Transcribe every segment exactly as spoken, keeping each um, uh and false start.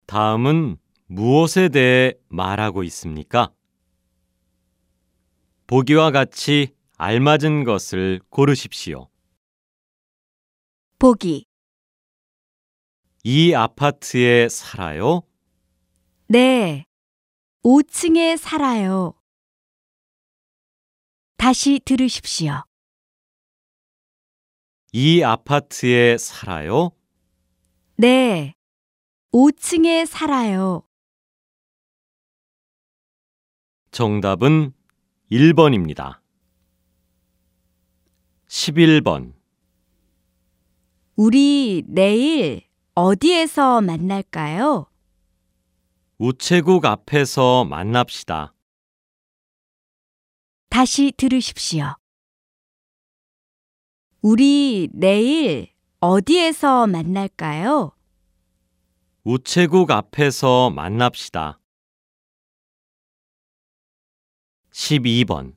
다음은 무엇에 대해 말하고 있습니까? 보기와 같이 알맞은 것을 고르십시오. 보기. 이 아파트에 살아요? 네, 오 층에 살아요. 다시 들으십시오. 이 아파트에 살아요? 네, 오 층에 살아요. 정답은 일 번입니다. 십일 번. 우리 내일 어디에서 만날까요? 우체국 앞에서 만납시다. 다시 들으십시오. 우리 내일 어디에서 만날까요? 우체국 앞에서 만납시다. 십이 번.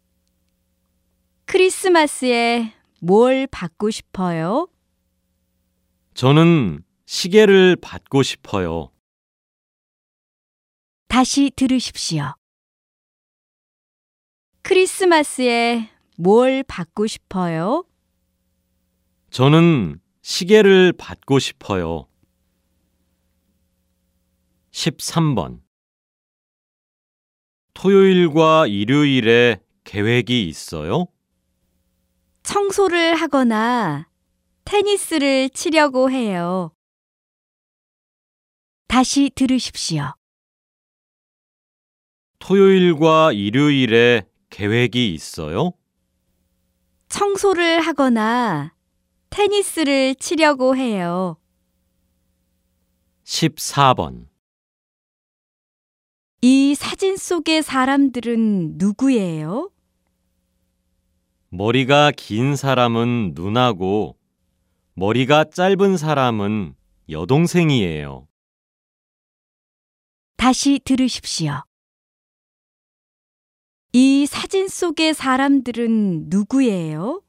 크리스마스에 뭘 받고 싶어요? 저는 시계를 받고 싶어요. 다시 들으십시오. 크리스마스에 뭘 받고 싶어요? 저는 시계를 받고 싶어요. 십삼 번. 토요일과 일요일에 계획이 있어요? 청소를 하거나 테니스를 치려고 해요. 다시 들으십시오. 토요일과 일요일에 계획이 있어요? 청소를 하거나 테니스를 치려고 해요. 십사 번. 이 사진 속의 사람들은 누구예요? 머리가 긴 사람은 누나고 머리가 짧은 사람은 여동생이에요. 다시 들으십시오. 이 사진 속의 사람들은 누구예요?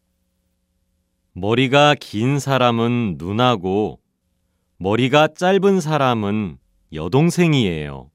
머리가 긴 사람은 누나고 머리가 짧은 사람은 여동생이에요.